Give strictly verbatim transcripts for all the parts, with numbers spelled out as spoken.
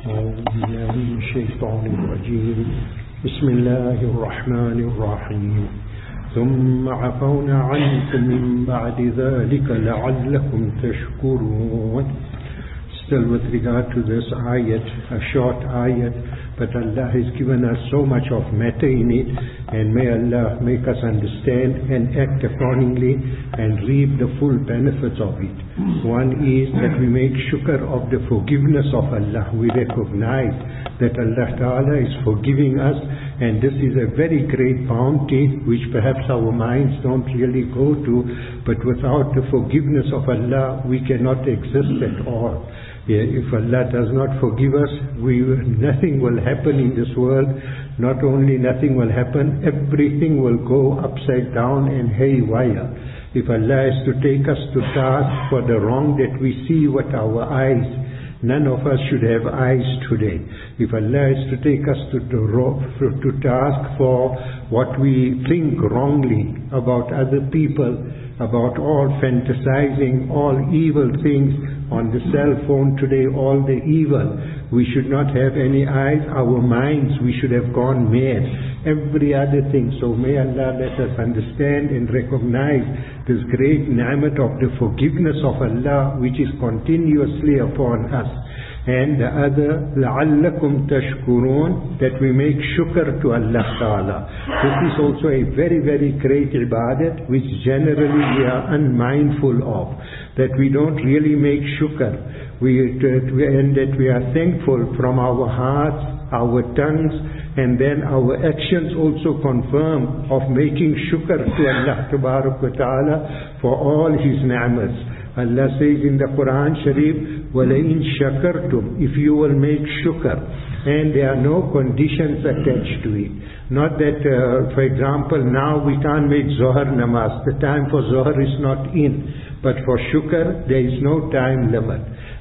أعوذ بالله من الشيطان الرجيم بسم الله الرحمن الرحيم ثم عفونا عنكم من بعد ذلك لعلكم تشكرون. Still with regard to this ayat, a short ayat, but Allah has given us so much of matter in it, and may Allah make us understand and act accordingly and reap the full benefits of it. One is that we make shukr of the forgiveness of Allah. We recognize that Allah Ta'ala is forgiving us, and this is a very great bounty which perhaps our minds don't really go to, but without the forgiveness of Allah we cannot exist at all. Yeah, if Allah does not forgive us, we nothing will happen in this world. Not only nothing will happen, everything will go upside down and haywire. If Allah is to take us to task for the wrong that we see with our eyes, none of us should have eyes today. If Allah is to take us to, to, to task for what we think wrongly about other people, about all fantasizing, all evil things on the cell phone today, all the evil, we should not have any eyes. Our minds, we should have gone mad. Every other thing. So may Allah let us understand and recognize this great ni'mat of the forgiveness of Allah which is continuously upon us. And the other, لَعَلَّكُمْ تَشْكُرُونَ, that we make shukr to Allah Ta'ala. This is also a very, very great ibadat which generally we are unmindful of. That we don't really make shukr. We, and that we are thankful from our hearts, our tongues, and then our actions also confirm of making shukr to Allah Ta'ala for all His ni'mas. Allah says in the Quran Sharif, وَلَئِن شَكَرْتُمْ, if you will make shukr, and there are no conditions attached to it. Not that, uh, for example, now we can't make Zohar namaz, the time for Zohar is not in, but for shukr there is no time limit.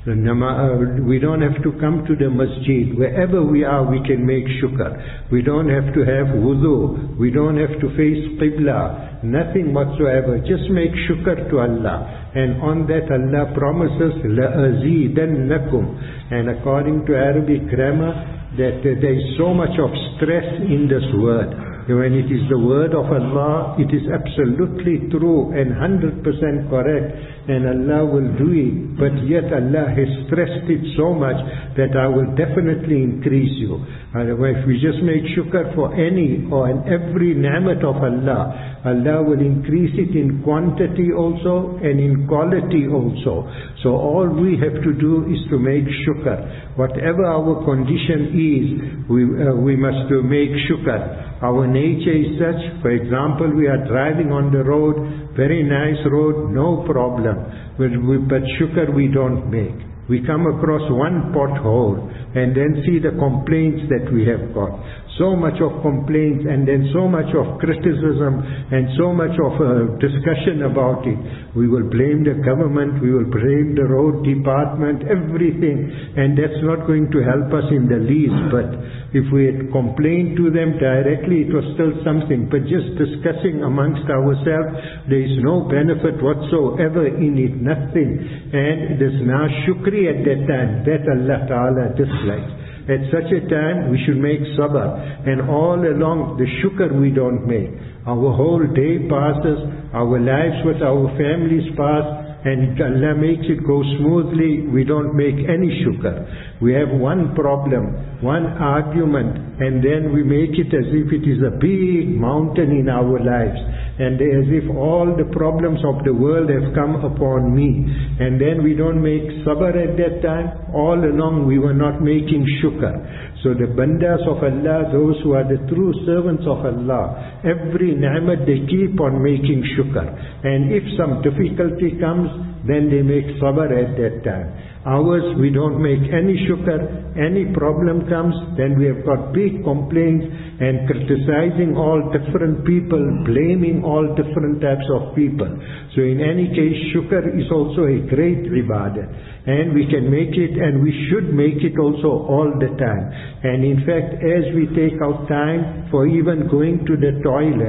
We don't have to come to the masjid. Wherever we are, we can make shukr. We don't have to have wudu. We don't have to face qibla. Nothing whatsoever. Just make shukr to Allah. And on that Allah promises, لَأَزِيدَنَّكُمْ. And according to Arabic grammar, that uh, there is so much of stress in this word. When it is the word of Allah, it is absolutely true and one hundred percent correct, and Allah will do it. But yet Allah has stressed it so much that I will definitely increase you. Otherwise, if we just make shukr for any or in every ni'mat of Allah, Allah will increase it in quantity also and in quality also. So all we have to do is to make shukr. Whatever our condition is, we, uh, we must uh, make shukr. Our nature is such, for example, we are driving on the road, very nice road, no problem. But, we, but shukr we don't make. We come across one pothole and then see the complaints that we have got. So much of complaints and then so much of criticism and so much of uh, discussion about it. We will blame the government, we will blame the road department, everything, and that's not going to help us in the least. But if we had complained to them directly, it was still something. But just discussing amongst ourselves, there is no benefit whatsoever in it, nothing. And it is now shukri at that time, that Allah Ta'ala dislikes. At such a time, we should make sabr. And all along, the shukr we don't make. Our whole day passes, our lives with our families pass, and Allah makes it go smoothly, we don't make any shukr. We have one problem, one argument, and then we make it as if it is a big mountain in our lives. And as if all the problems of the world have come upon me. And then we don't make sabr at that time. All along we were not making shukr. So the bandas of Allah, those who are the true servants of Allah, every ni'mat they keep on making shukr. And if some difficulty comes, then they make sabr at that time. Ours, we don't make any shukr. Any problem comes, then we have got big complaints and criticizing all different people, blaming all different types of people. So in any case, shukr is also a great ibadah. And we can make it, and we should make it also all the time. And in fact, as we take out time for even going to the toilet,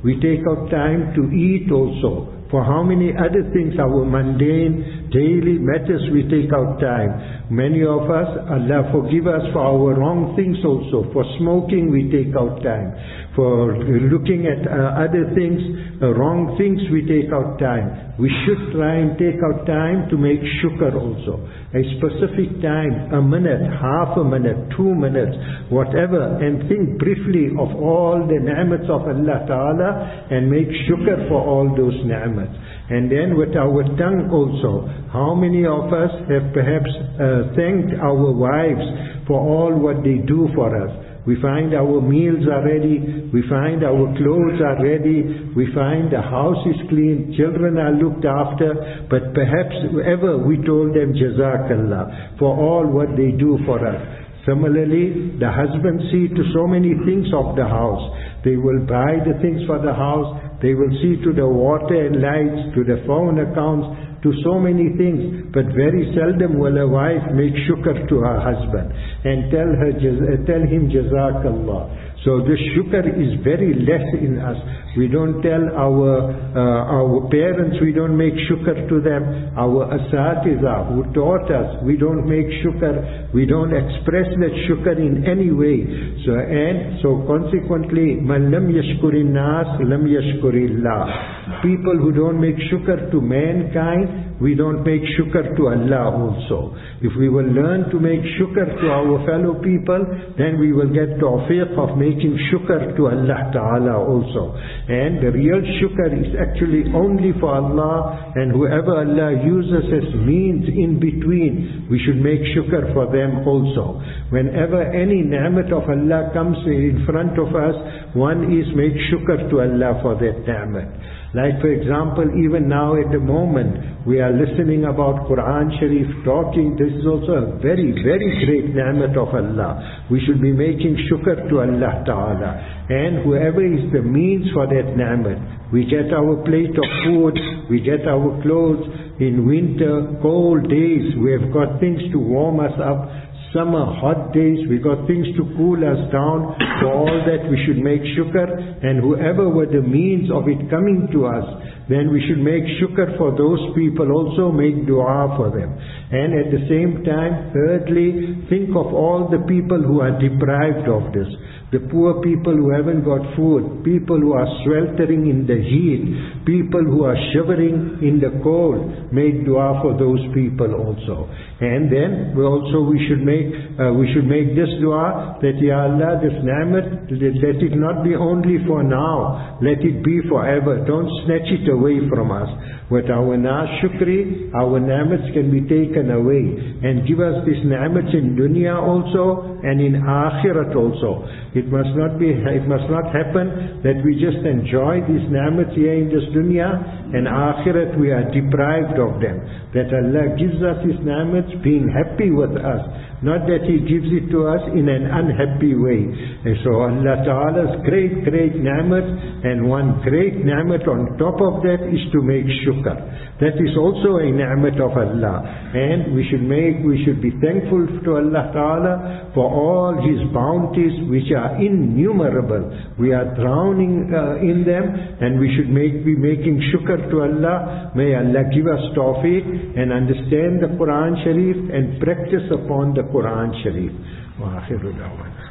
We take out time to eat also. For how many other things, our mundane, daily matters, we take out time. Many of us, Allah forgive us for our wrong things also. For smoking, we take out time. For looking at uh, other things, uh, wrong things, we take out time. We should try and take out time to make shukr also. A specific time, a minute, half a minute, two minutes, whatever, and think briefly of all the ni'mats of Allah Ta'ala and make shukr for all those ni'mats. And then with our tongue also, how many of us have perhaps uh, thanked our wives for all what they do for us? We find our meals are ready, we find our clothes are ready, we find the house is clean, children are looked after, but perhaps ever we told them Jazakallah for all what they do for us. Similarly, the husbands see to so many things of the house. They will buy the things for the house, they will see to the water and lights, to the phone accounts, to so many things, but very seldom will a wife make shukr to her husband and tell her, tell him Jazakallah. So this shukr is very less in us. We don't tell our uh, our parents, we don't make shukr to them. Our asatiza who taught us, we don't make shukr. We don't express that shukr in any way. So and so consequently, man lam yashkurin nas, lam yashkurillah. People who don't make shukr to mankind, we don't make shukr to Allah also. If we will learn to make shukr to our fellow people, then we will get tawfiq of making shukr to Allah Ta'ala also. And the real shukr is actually only for Allah, and whoever Allah uses as means in between, we should make shukr for them also. Whenever any ni'mat of Allah comes in front of us, one is make shukr to Allah for that ni'mat. Like for example, even now at the moment, we are listening about Quran Sharif, talking. This is also a very, very great ni'mat of Allah. We should be making shukr to Allah Ta'ala. And whoever is the means for that ni'mat, we get our plate of food, we get our clothes. In winter, cold days, we have got things to warm us up. Summer, hot days, we got things to cool us down. For all that we should make shukr, and whoever were the means of it coming to us, then we should make shukr for those people also, make dua for them. And at the same time, thirdly, think of all the people who are deprived of this. The poor people who haven't got food, people who are sweltering in the heat, people who are shivering in the cold, make dua for those people also. And then we also we should make uh, we should make this dua that Ya Allah, this ni'mat, let it not be only for now, let it be forever. Don't snatch it away from us. With our na shukri, our ni'mats can be taken away, and give us these ni'mats in dunya also and in akhirat also. It must not be, it must not happen that we just enjoy these ni'mats here in this dunya, and akhirat we are deprived of them. That Allah gives us His ni'mats being happy with us, not that He gives it to us in an unhappy way. And so Allah Ta'ala's great, great ni'mat, and one great ni'mat on top of that is to make shukr. That is also a ni'mat of Allah, and we should make, we should be thankful to Allah Ta'ala for all His bounties which are innumerable. We are drowning uh, in them, and we should make, be making shukr to Allah. May Allah give us tawfiq and understand the Quran Sharif and practice upon the Quran Sharif. Wa akhiru da'wana.